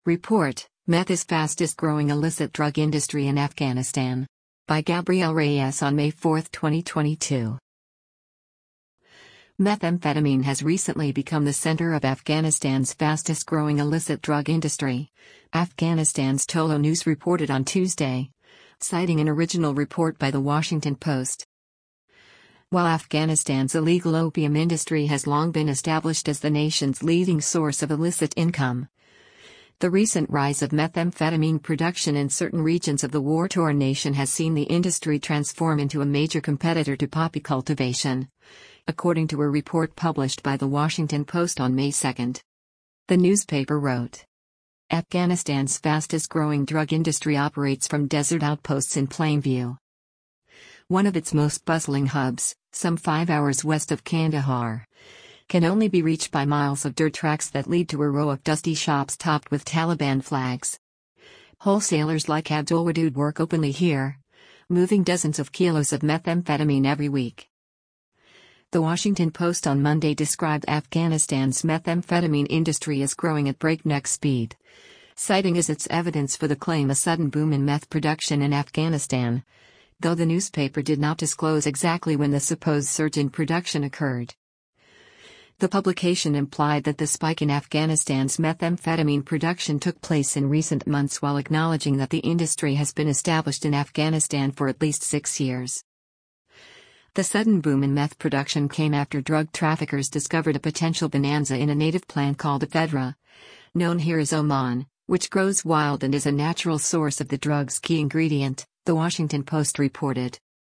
Report: Meth is fastest growing illicit drug industry in Afghanistan. By Gabriel Reyes on May 4, 2022. Methamphetamine has recently become the center of Afghanistan's fastest growing illicit drug industry, Afghanistan's Tolo News reported on Tuesday, citing an original report by The Washington Post. While Afghanistan's illegal opium industry has long been established as the nation's leading source of illicit income, the recent rise of methamphetamine production in certain regions of the war-torn nation has seen the industry transform into a major competitor to poppy cultivation, according to a report published by The Washington Post on May 2. The newspaper wrote, Afghanistan's fastest-growing drug industry operates from desert outposts in Plainview, one of its most bustling hubs, some 5 hours west of Kandahar, can only be reached by miles of dirt tracks that lead to a row of dusty shops topped with Taliban flags. Wholesalers like Abdulwadud work openly here, moving dozens of kilos of methamphetamine every week. The Washington Post on Monday described Afghanistan's methamphetamine industry as growing at breakneck speed, citing as its evidence for the claim a sudden boom in meth production in Afghanistan, though the newspaper did not disclose exactly when the supposed surge in production occurred. The publication implied that the spike in Afghanistan's methamphetamine production took place in recent months while acknowledging that the industry has been established in Afghanistan for at least 6 years. The sudden boom in meth production came after drug traffickers discovered a potential bonanza in a native plant called ephedra, known here as Oman, which grows wild and is a natural source of the drug's key ingredient, The Washington Post reported.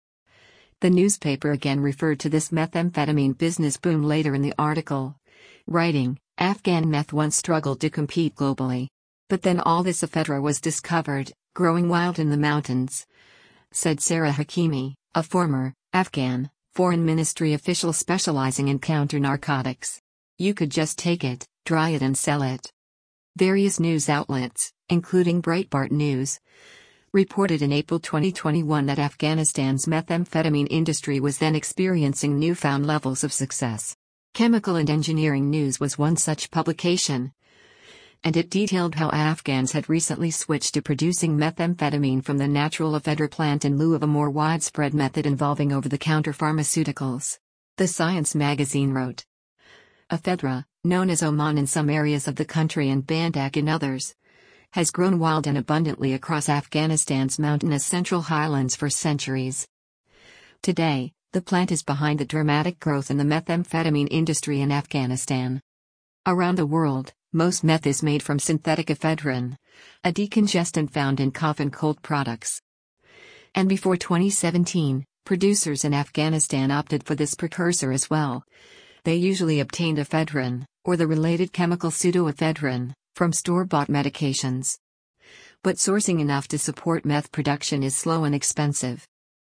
The newspaper again referred to this methamphetamine business boom later in the article, writing, Afghan meth once struggled to compete globally. But then all this ephedra was discovered, growing wild in the mountains, said Sarah Hakimi, a former Afghan foreign ministry official specializing in counter-narcotics. You could just take it, dry it and sell it. Various news outlets, including Breitbart News, reported in April 2021 that Afghanistan's methamphetamine industry was then experiencing newfound levels of success. Chemical and Engineering News was one such publication, and it detailed how Afghans had recently switched to producing methamphetamine from the natural ephedra plant in lieu of a more widespread method involving over-the-counter pharmaceuticals. The Science magazine wrote, ephedra, known as Oman in some areas of the country and Bandak in others, has grown wild and abundantly across Afghanistan's mountainous central highlands for centuries. Today, the plant is behind the dramatic growth in the methamphetamine industry in Afghanistan. Around the world, most meth is made from synthetic ephedrine, a decongestant found in cough and cold products. And before 2017, producers in Afghanistan opted for this precursor as well. They usually obtained ephedrine, or the related chemical pseudoephedrine, from store-bought medications. But sourcing enough to support meth production is slow and expensive.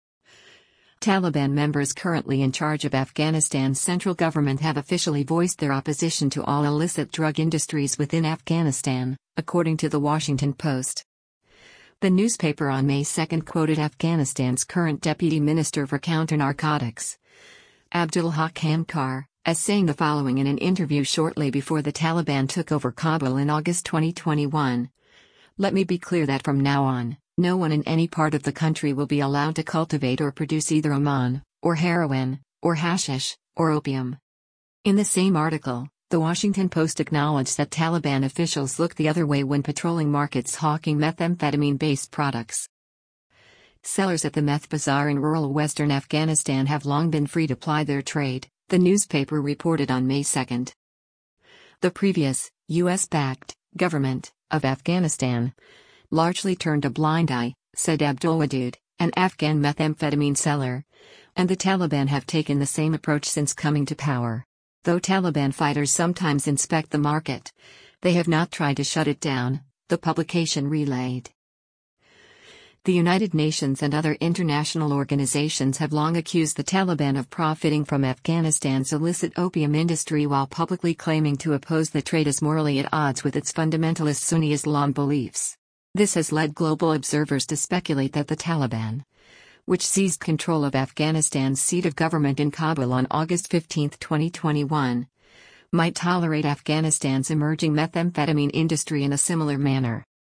Taliban members currently in charge of Afghanistan's central government have officially voiced their opposition to all illicit drug industries within Afghanistan, according to The Washington Post. The newspaper on May 2 quoted Afghanistan's current Deputy Minister for Counter-Narcotics, Abdul Haq Hamkar, as saying the following in an interview shortly before the Taliban took over Kabul in August 2021. Let me be clear that from now on, no one in any part of the country will be allowed to cultivate or produce either Oman, or heroin, or hashish, or opium. In the same article, The Washington Post acknowledged that Taliban officials look the other way when patrolling markets hawking methamphetamine-based products. Sellers at the meth bazaar in rural western Afghanistan have long been free to ply their trade, the newspaper reported on May 2. The previous, U.S.-backed, government of Afghanistan largely turned a blind eye, said Abdulwadud, an Afghan methamphetamine seller, and the Taliban have taken the same approach since coming to power. Though Taliban fighters sometimes inspect the market, they have not tried to shut it down, the publication relayed. The United Nations and other international organizations have long accused the Taliban of profiting from Afghanistan's illicit opium industry while publicly claiming to oppose the trade as morally at odds with its fundamentalist Sunni Islam beliefs. This has led global observers to speculate that the Taliban, which seized control of Afghanistan's seat of government in Kabul on August 15, 2021, might tolerate Afghanistan's emerging methamphetamine industry in a similar manner.